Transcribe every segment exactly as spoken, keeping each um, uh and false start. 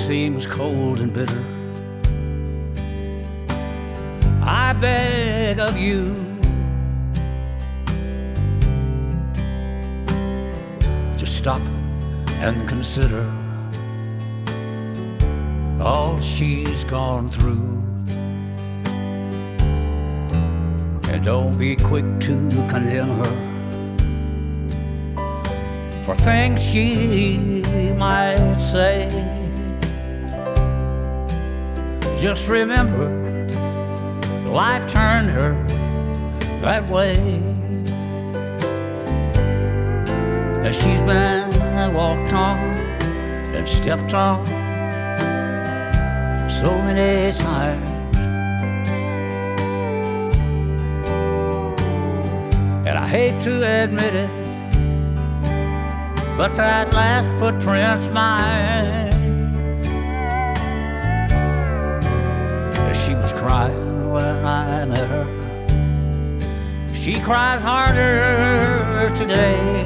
seems cold and bitter. I beg of you, just stop and consider all she's gone through. And don't be quick to condemn her for things she might say. Just remember, life turned her that way. As she's been walked on and stepped on so many times, and I hate to admit it, but that last footprint's mine. She was crying when I met her. She cries harder today.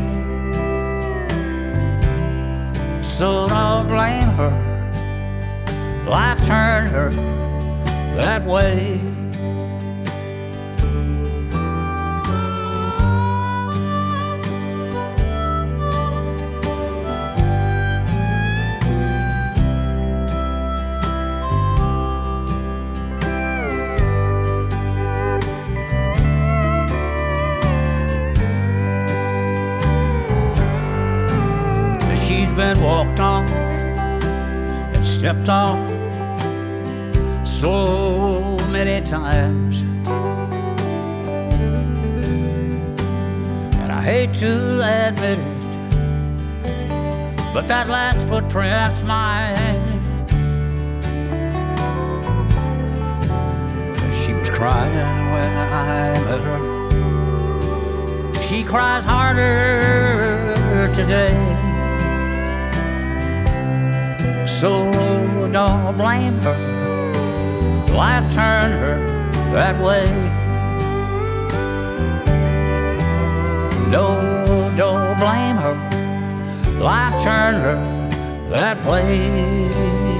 So don't blame her. Life turned her that way. Been walked on and stepped on so many times, and I hate to admit it, but that last footprint's mine. She was crying when I met her. She cries harder today. So don't blame her, life turned her that way. No, don't blame her, life turned her that way.